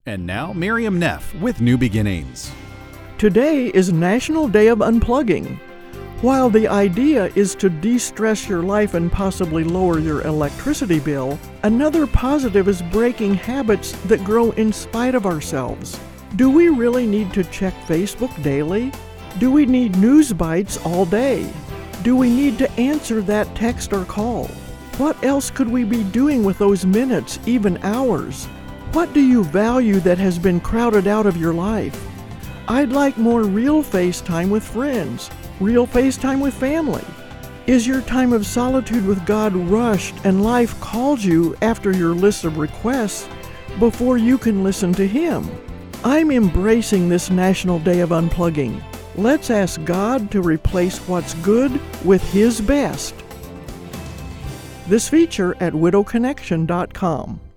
And now, Miriam Neff with New Beginnings. Today is National Day of Unplugging. While the idea is to de-stress your life and possibly lower your electricity bill, another positive is breaking habits that grow in spite of ourselves. Do we really need to check Facebook daily? Do we need news bites all day? Do we need to answer that text or call? What else could we be doing with those minutes, even hours? What do you value that has been crowded out of your life? I'd like more real face time with friends, real face time with family. Is your time of solitude with God rushed and life calls you after your list of requests before you can listen to Him? I'm embracing this National Day of Unplugging. Let's ask God to replace what's good with His best. This feature at widowconnection.com.